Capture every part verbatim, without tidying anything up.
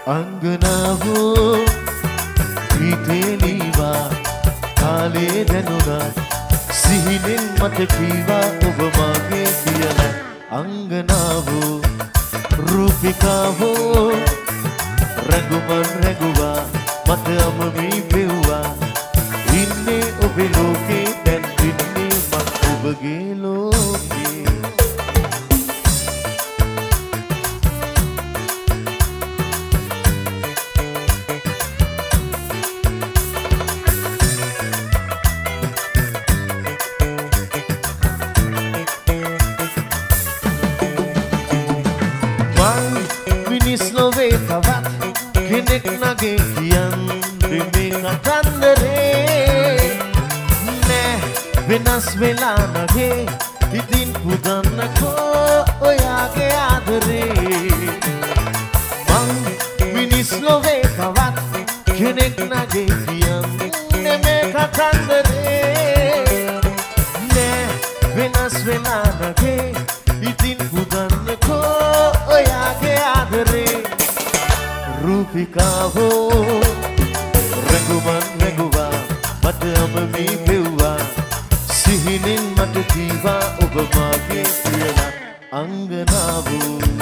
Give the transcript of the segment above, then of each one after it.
अंगनावो पीतेलीवा काले दनुना सिहिनेන් මට කීවා ඔබ මාගේ කියලා अंगनावो रूपिकावो रंगुमन रंगुवा මට අමමී පෙව්වා ඉන්නේ ඔබේ ලෝකේ දැන් ඉන්නේ මම ඔබගේ ලෝකේ කෙනෙක් නගේ කියන්නේ මේ කතන්දරේ නෑ වෙනස් වෙලා නගේ ඉතින් පුදන්නකෝ ඔයාගේ ආදරේ මං මිනිස් ලෝවේ කවත් කෙනෙක් නගේ කියන්නේ මේ කතන්දරේ නෑ වෙනස් වෙලා නගේ ඉතින් පුදන්නකෝ ඔයාගේ ආදරේ रूपिकावो रंगुमन रंगुवा मत अममी पेव्वा सिहिनेන් මට කීවා ඔබ මාගේ කියලා अंगनावो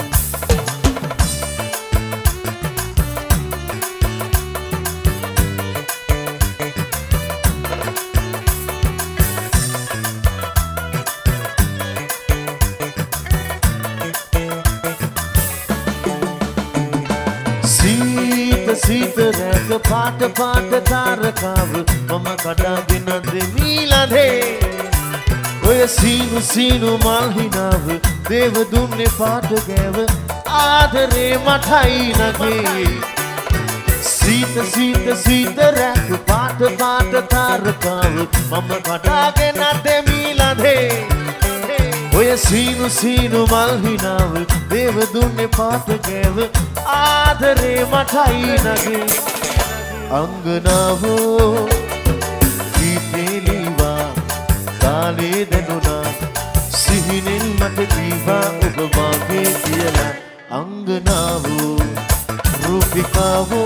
सीत रैक पाट पाट तारकाव मम कडाගෙන දෙමීලා දේ ඔය සීනු සීනු මල් හිනාව දේව දුන්නේ පාට ගෑව ආදරේ මටයි නගේ සීත සීත සීත රැක පාට පාට තාරකාව මම කඩාගෙන දෙමීලා දේ ඔය සීනු සීනු මල් හිනාව දේව දුන්නේ පාට ගෑව ආදරේ මටයි නගේ अंगनावो पीतेलीवा කාලේ දනුනා සිහිනෙන් මට කීවා ඔබ මාගේ කියලා अंगनावो रूपिकावो